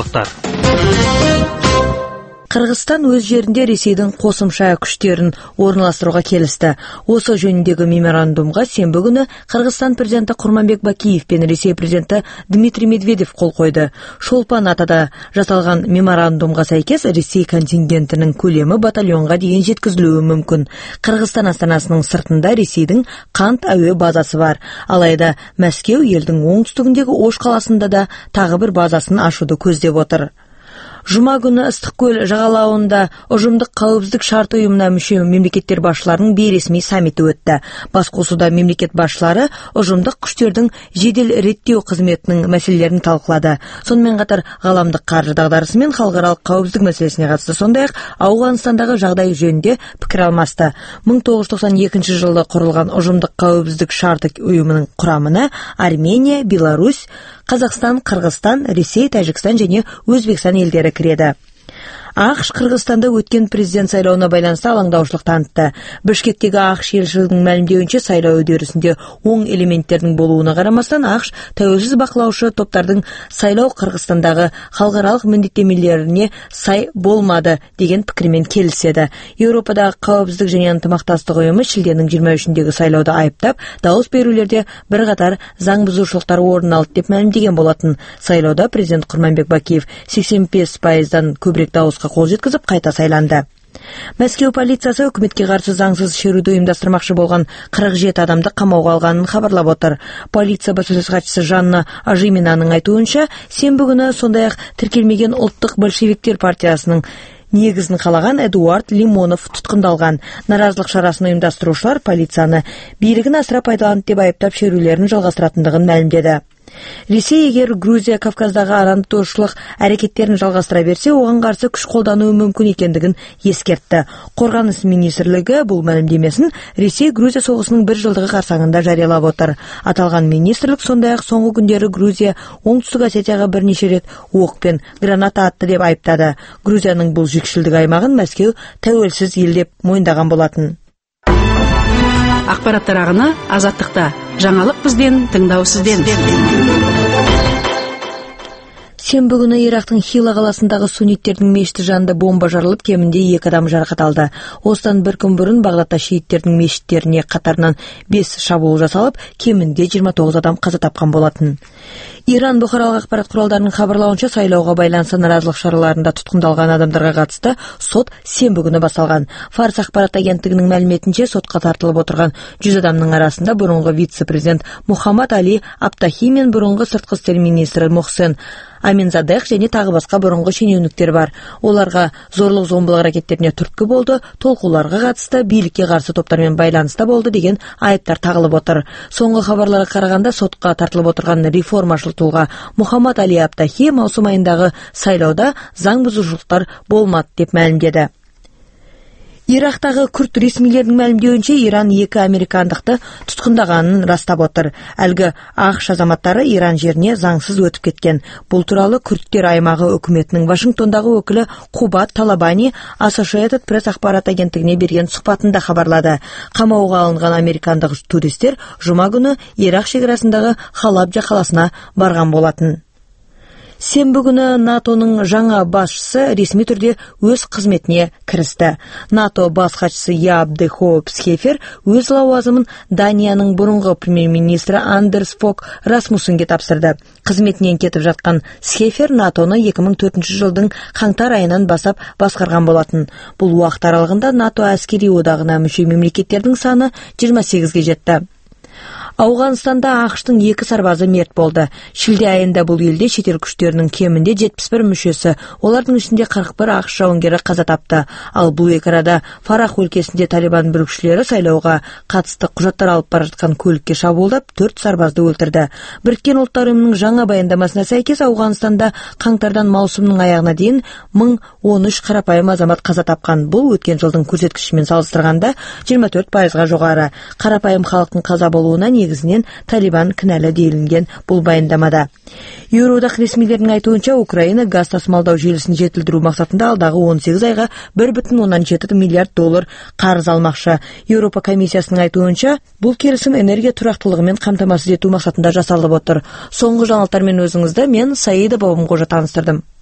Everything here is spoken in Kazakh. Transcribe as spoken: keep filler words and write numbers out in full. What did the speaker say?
жаңалықтар. Қырғызстан өз жерінде Ресейдің қосымша күштерін орналастыруға келісті. Осы жөніндегі меморандумға сенбі күні Қырғызстан президенті Құрманбек Бакиев пен Ресей президенті Дмитрий Медведев қол қойды. Шолпан атада жасалған меморандумға сәйкес Ресей контингентінің көлемі батальонға дейін жеткізілуі мүмкін. Қырғызстан астанасының сыртында Ресейдің Қант әуе базасы бар. Алайда Мәскеу елдің оңтүстігіндегі Ош қаласында да тағы бір базасын ашуды көздеп отыр. Жұма күні Ыстықкөл жағалауында ұжымдық қауіпсіздік шарт ұйымына мүше мемлекеттер басшыларының бейресми саммиті өтті. Басқосуда мемлекет басшылары ұжымдық күштердің жедел реттеу қызметінің мәселелерін талқылады. Сонымен қатар ғаламдық қаржы дағдарысы мен халықаралық қауіпсіздік мәселесіне қатысты, сондай-ақ Ауғанстандағы жағдай жөнінде пікір алмасты. мың тоғыз жүз тоқсан екінші жылы құрылған ұжымдық қауіпсіздік шарты ұйымының құрамына Армения, Беларусь, Қазақстан, Қырғызстан, Ресей, Тәжікстан және Өзбекстан елдері кіреді. ақш Қырғызстанда өткен президент сайлауына байланысты алаңдаушылық танытты. Бішкектегі ақш елшілігінің мәлімдеуінше сайлау үдерісінде оң элементтердің болуына қарамастан ақш тәуелсіз бақылаушы топтардың сайлау Қырғызстандағы халықаралық міндеттемелеріне сай болмады деген пікірмен келіседі. Еуропадағы қауіпсіздік және ынтымақтастық ұйымы шілденің жиырма үшіндегі сайлауды айыптап, дауыс берулерде бірқатар заң бұзушылықтар орын алды деп мәлімдеген болатын. Сайлауда президент Құрманбек Бакиев сексен бес пайыздан көбірек дауысқа қол жеткізіп қайта сайланды. Мәскеу полициясы үкіметке қарсы заңсыз шеруді ұйымдастырмақшы болған қырық жеті адамды қамауға алғанын хабарлап отыр. Полиция баспасөз хатшысы Жанна Ажиминаның айтуынша, сенбі күні сондай-ақ тіркелмеген ұлттық большевиктер партиясының негізін қалаған Эдуард Лимонов тұтқындалған. Наразылық шарасын ұйымдастырушылар полицияны билігін асыра пайдаланды деп айыптап шерулерін жалғастыратындығын мәлімдеді. Ресей егер Грузия Кавказдағы арандатушылық әрекеттерін жалғастыра берсе, оған қарсы күш қолдануы мүмкін екендігін ескертті. Қорғаныс министрлігі бұл мәлімдемесін Ресей Грузия соғысының бір жылдығы қарсаңында жариялап отыр. Аталған министрлік сондай-ақ соңғы күндері Грузия Оңтүстік Осетияға бірнеше рет оқ пен граната атты деп айыптады. Грузияның бұл жікшілдік аймағын Мәскеу тәуелсіз ел деп мойындаған болатын. Ақпараттар ағыны Азаттықта. Жаңалық бізден, тыңдау сізден. Сенбі күні Ирактың Хила қаласындағы сунниттердің мешіті жанында бомба жарылып, кемінде екі адам жарақат алды. Осыдан бір күн бұрын Бағдадта шииттердің мешіттеріне қатарынан бес шабуыл жасалып, кемінде жиырма тоғыз адам қаза тапқан болатын. Иран бұқаралық ақпарат құралдарының хабарлауынша, сайлауға байланысты наразылық шараларында тұтқындалған адамдарға қатысты сот сенбі күні басталған. Фарс ақпарат агенттігінің мәліметінше, сотқа тартылып отырған жүз адамның арасында бұрынғы вице-президент Мухаммад Али Аптахи мен бұрынғы сыртқы істер министрі Мухсен Аминзадех және тағы басқа бұрынғы шенеуніктер бар. Оларға зорлық зомбылық әрекеттеріне түрткі болды, толқуларға қатысты, билікке қарсы топтармен байланыста болды деген айыптар тағылып отыр. Соңғы хабарларға қарағанда, сотқа тартылып отырған реформашыл тұлға Мухаммад Али Аптахи маусым айындағы сайлауда заң бұзушылықтар болмады деп мәлімдеді. Ирактағы күрд ресмилерінің мәлімдеуінше, Иран екі американдықты тұтқындағанын растап отыр. Әлгі ақш азаматтары Иран жеріне заңсыз өтіп кеткен. Бұл туралы күрдтер аймағы үкіметінің Вашингтондағы өкілі Қубат Талабани Associated Press ақпарат агенттігіне берген сұхбатында хабарлады. Қамауға алынған американдық туристер жұма күні Ирак шекарасындағы Халабжа қаласына барған болатын. Сенбі күні НАТОның жаңа басшысы ресми түрде өз қызметіне кірісті. НАТО бас хатшысы Яап де Хоop Scheffer өз лауазымын Данияның бұрынғы премьер-министрі Андерс Фок Расмуссенге тапсырды. Қызметінен кетіп жатқан Scheffer НАТОны екі мың төртінші жылдың қаңтар айынан басап басқарған болатын. Бұл уақыт аралығында НАТО әскери одағына мүше мемлекеттердің саны жиырма сегізге жетті. Ауғанстанда ақштың екі сарбазы мерт болды. Шілде айында бұл елде шетел күштерінің кемінде жетпіс бір мүшесі, олардың ішінде қырық бір ақш жауынгері қаза тапты. Ал бұл екі арада Фарах өлкесінде талибан бүлікшілері сайлауға қатысты құжаттар алып бара жатқан көлікке шабуылдап, төрт сарбазды өлтірді. Біріккен ұлттар ұйымының жаңа баяндамасына сәйкес, Ауғанстанда қаңтардан маусымның аяғына дейін мың он үш қарапайым азамат қаза тапқан. Бұл өткен жылдың көрсеткішімен салыстырғанда жиырма төрт пайызға жоғары. Қарапайым халықтың қаза болуына негізінен талибан кінәлі делінген бұл баяндамада. Еуроодақ ресмилерінің айтуынша, Украина газ тасымалдау желісін жетілдіру мақсатында алдағы он сегіз айға бір бүтін оннан жеті миллиард доллар қарыз алмақшы. Еуропа комиссиясының айтуынша, бұл келісім энергия тұрақтылығымен қамтамасыз ету мақсатында жасалып отыр. Соңғы жаңалықтармен өзіңізді мен Саида Бабамқожа таныстырдым.